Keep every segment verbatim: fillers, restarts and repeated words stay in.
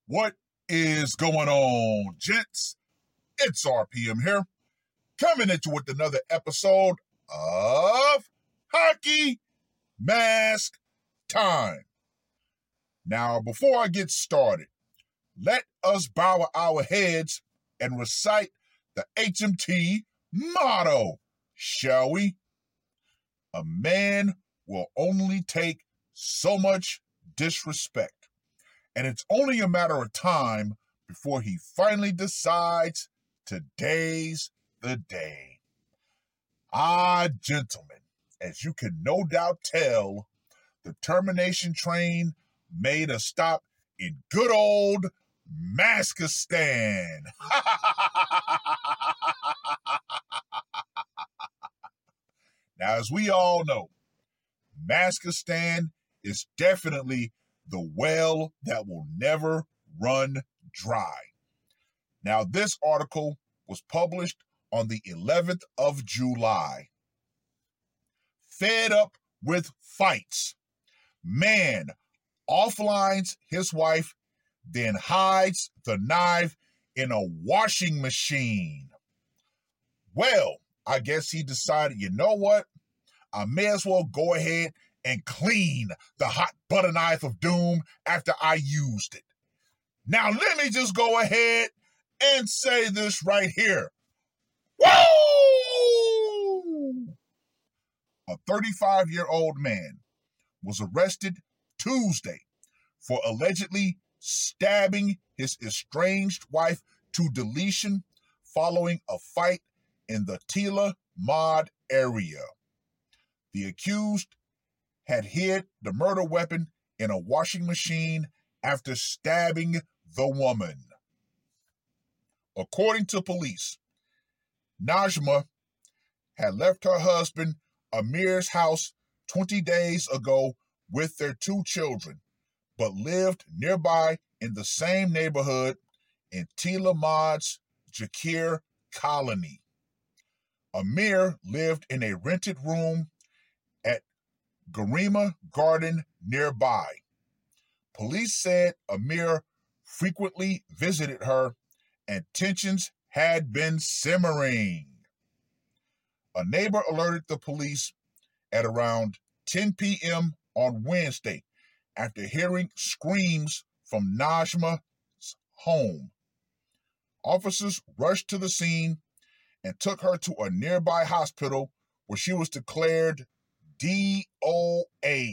What is going on, gents? It's R P M here, coming at you with another episode of Hockey Mask Time. Now, before I get started, let us bow our heads and recite the H M T motto, shall we? A man will only take so much disrespect, and it's only a matter of time before he finally decides today's the day. Ah, gentlemen, as you can no doubt tell, the termination train made a stop in good old Maskistan. Now, as we all know, Maskistan is definitely the well that will never run dry. Now, this article was published on the eleventh of July. Fed up with fights, man offlines his wife, then hides the knife in a washing machine. Well, I guess he decided, you know what? I may as well go ahead and clean the hot butter knife of doom after I used it. Now, let me just go ahead and say this right here. Woo! A thirty-five-year-old man was arrested Tuesday for allegedly stabbing his estranged wife to deletion following a fight in the Tila Mod area. The accused had hid the murder weapon in a washing machine after stabbing the woman. According to police, Najma had left her husband Amir's house twenty days ago with their two children, but lived nearby in the same neighborhood in Tila Mod's Jakir colony. Amir lived in a rented room at Garima Garden nearby. Police said Amir frequently visited her and tensions had been simmering. A neighbor alerted the police at around ten p.m. on Wednesday after hearing screams from Najma's home. Officers rushed to the scene and took her to a nearby hospital where she was declared D O A.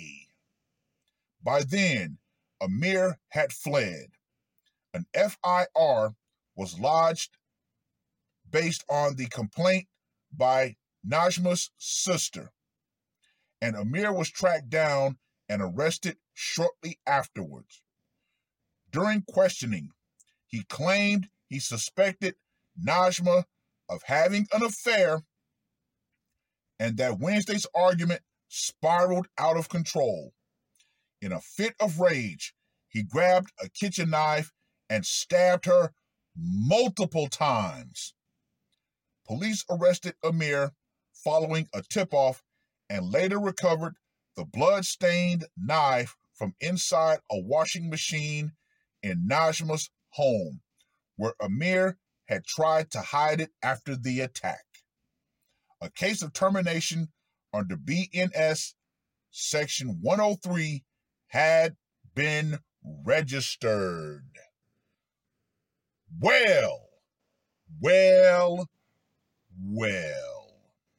By then, Amir had fled. An F I R was lodged based on the complaint by Najma's sister, and Amir was tracked down and arrested shortly afterwards. During questioning, he claimed he suspected Najma of having an affair and that Wednesday's argument spiraled out of control. In a fit of rage, he grabbed a kitchen knife and stabbed her multiple times. Police arrested Amir following a tip-off and later recovered the blood-stained knife from inside a washing machine in Najma's home, where Amir had tried to hide it after the attack. A case of termination under B N S Section one oh three had been registered. Well, well, well.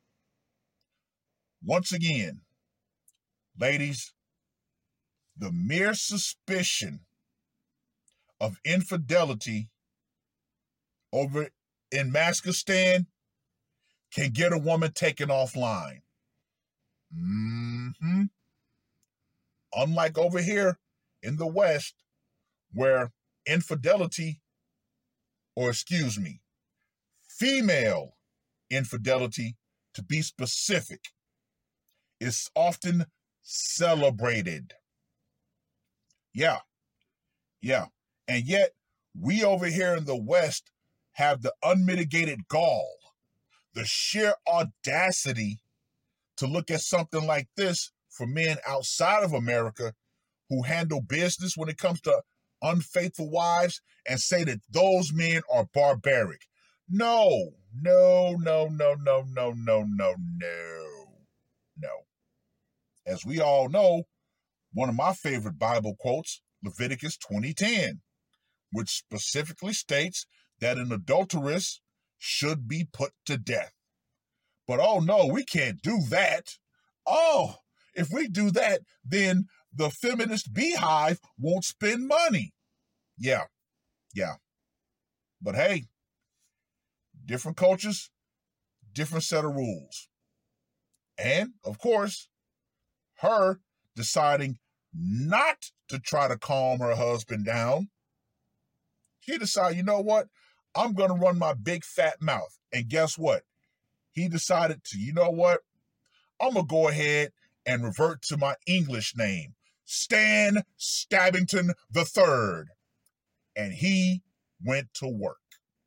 Once again, ladies, the mere suspicion of infidelity over in Maskistan can get a woman taken offline. Mm-hmm. Unlike over here in the West, where infidelity, or excuse me, female infidelity, to be specific, is often celebrated. Yeah, yeah. And yet, we over here in the West have the unmitigated gall, the sheer audacity to look at something like this for men outside of America who handle business when it comes to unfaithful wives and say that those men are barbaric. No, no, no, no, no, no, no, no, no, no. As we all know, one of my favorite Bible quotes, Leviticus twenty ten, which specifically states that an adulteress should be put to death. But oh no, we can't do that. Oh, if we do that, then the feminist beehive won't spend money. Yeah, yeah. But hey, different cultures, different set of rules. And, of course, her deciding not to try to calm her husband down. She decided, you know what? I'm going to run my big fat mouth. And guess what? He decided to, you know what? I'm going to go ahead and revert to my English name, Stan Stabbington the Third. And he went to work.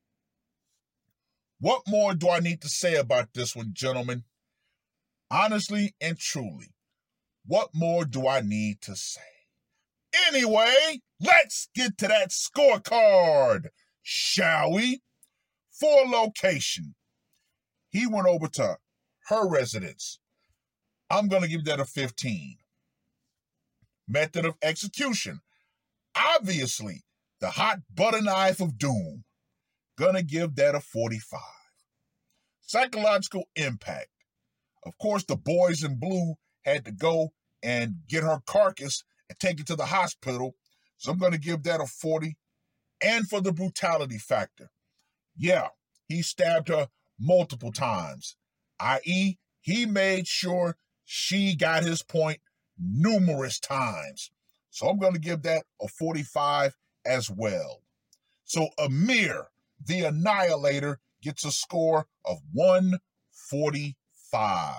What more do I need to say about this one, gentlemen? Honestly and truly, what more do I need to say? Anyway, let's get to that scorecard, shall we? For location, he went over to her residence. I'm going to give that a fifteen. Method of execution, obviously, the hot butter knife of doom. Gonna give that a forty-five. Psychological impact. Of course, the boys in blue had to go and get her carcass and take it to the hospital. So I'm going to give that a forty. And for the brutality factor. Yeah, he stabbed her multiple times, that is, he made sure she got his point numerous times. So I'm going to give that a forty-five as well. So Amir, the Annihilator, gets a score of one forty-five.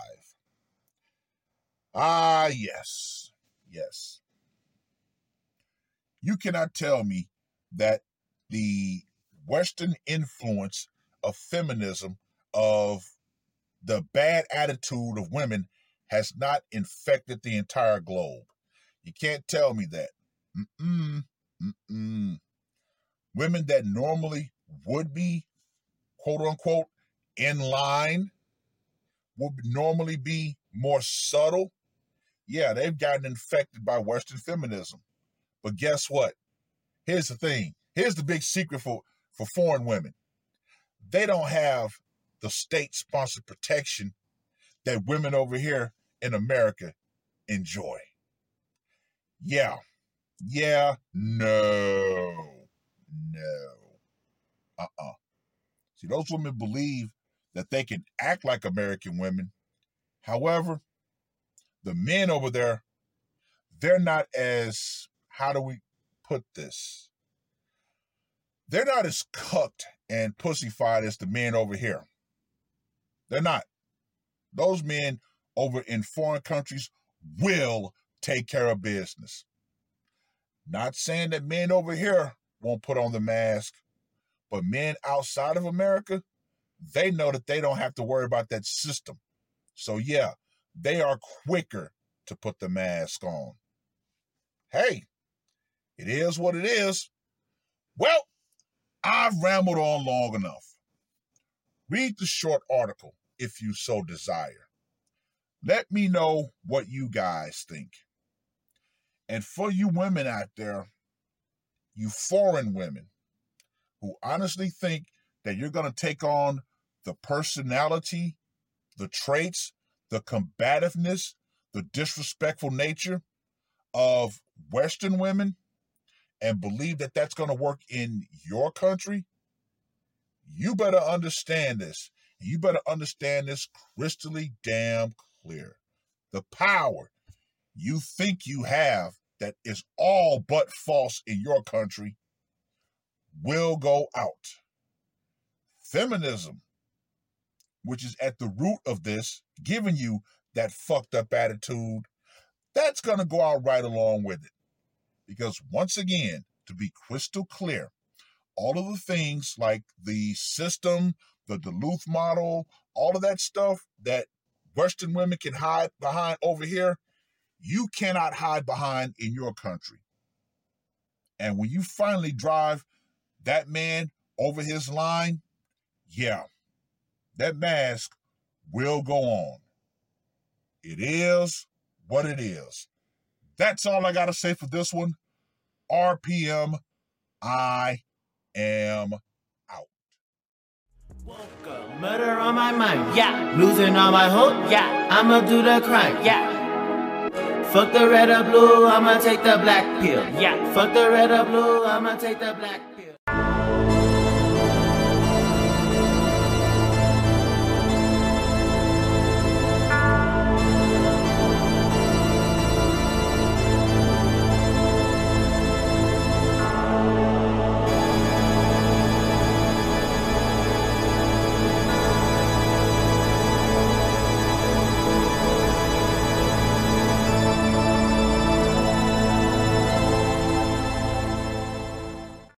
Ah, yes, yes. You cannot tell me that the Western influence of feminism, of the bad attitude of women, has not infected the entire globe. You can't tell me that. Mm-mm, mm-mm. Women that normally would be, quote unquote, in line, would normally be more subtle. Yeah, they've gotten infected by Western feminism. But guess what? Here's the thing. Here's the big secret for, for foreign women. They don't have the state-sponsored protection that women over here in America enjoy. Yeah. Yeah. No. No. Uh-uh. See, those women believe that they can act like American women. However, the men over there, they're not as, how do we put this? They're not as cucked and pussyfied as the men over here. They're not. Those men over in foreign countries will take care of business. Not saying that men over here won't put on the mask, but men outside of America, they know that they don't have to worry about that system. So yeah, they are quicker to put the mask on. Hey, it is what it is. Well, I've rambled on long enough. Read the short article if you so desire. Let me know what you guys think. And for you women out there, you foreign women who honestly think that you're going to take on the personality, the traits, the combativeness, the disrespectful nature of Western women and believe that that's going to work in your country, you better understand this. You better understand this crystally damn clear. The power you think you have that is all but false in your country will go out. Feminism, which is at the root of this, giving you that fucked up attitude, that's going to go out right along with it. Because once again, to be crystal clear, all of the things like the system, the Duluth model, all of that stuff that Western women can hide behind over here, you cannot hide behind in your country. And when you finally drive that man over his line, yeah, that mask will go on. It is what it is. That's all I got to say for this one. R P M, I am out. Woke up, murder on my mind, yeah. Losing all my hope, yeah. I'ma do the crime, yeah. Fuck the red or blue, I'ma take the black pill, yeah. Fuck the red or blue, I'ma take the black pill.